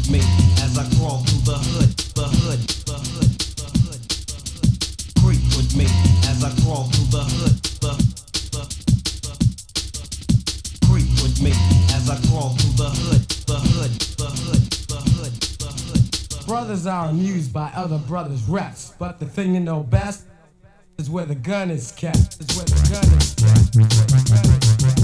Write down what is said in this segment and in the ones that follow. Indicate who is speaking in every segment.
Speaker 1: with me as I crawl through the hood, the hood, the hood, the hood, the hood. Creep with me as I crawl through the hood, the creep with me as I crawl through the hood, the hood, the hood, the hood, the hood.
Speaker 2: Brothers are amused by other brothers' reps, but the thing you know best is where the gun is kept. Is where the gun is kept. Is where the gun is kept.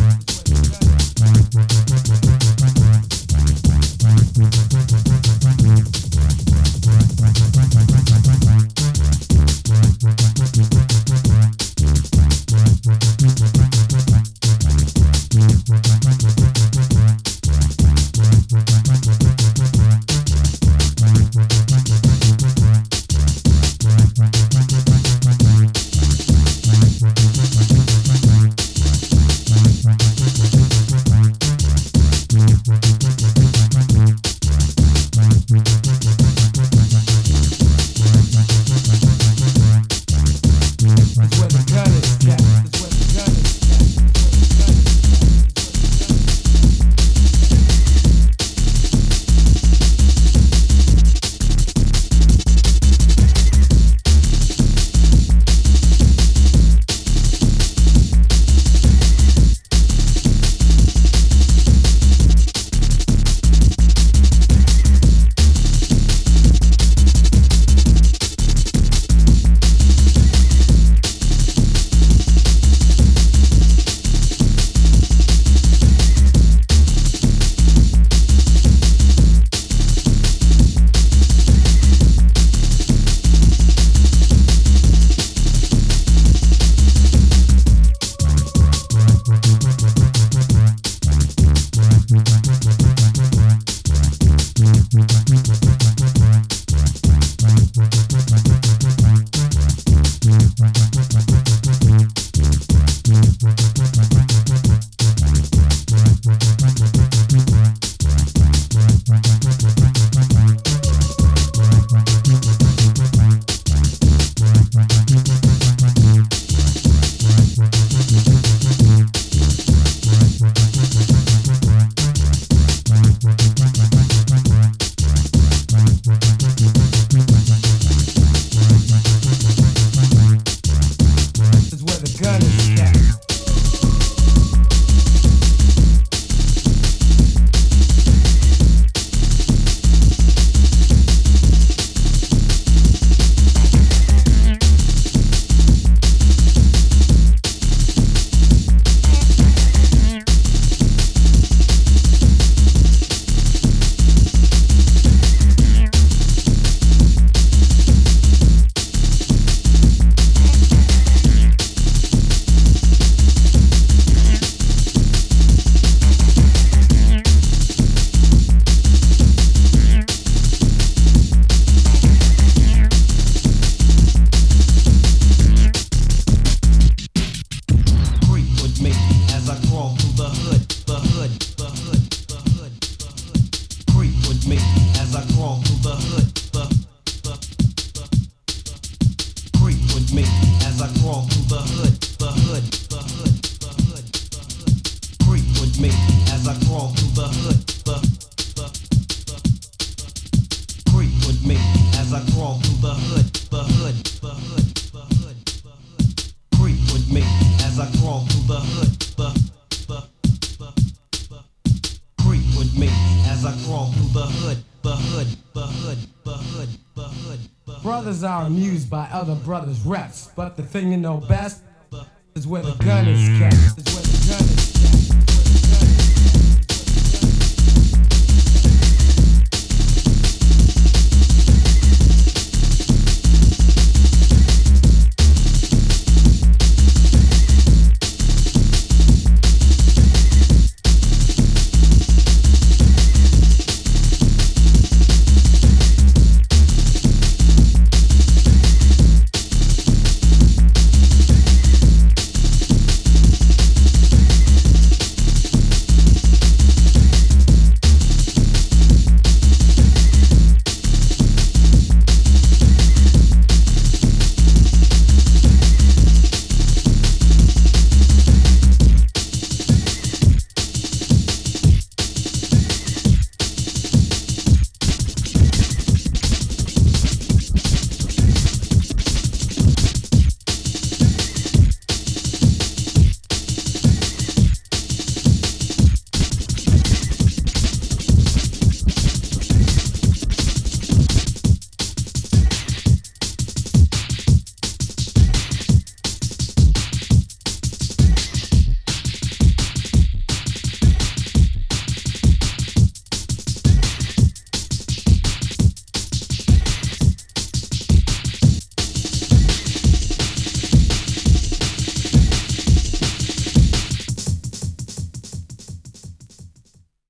Speaker 2: Brothers are amused by other brothers' reps, but the thing you know best is where the gun is kept. Is where the gun is kept.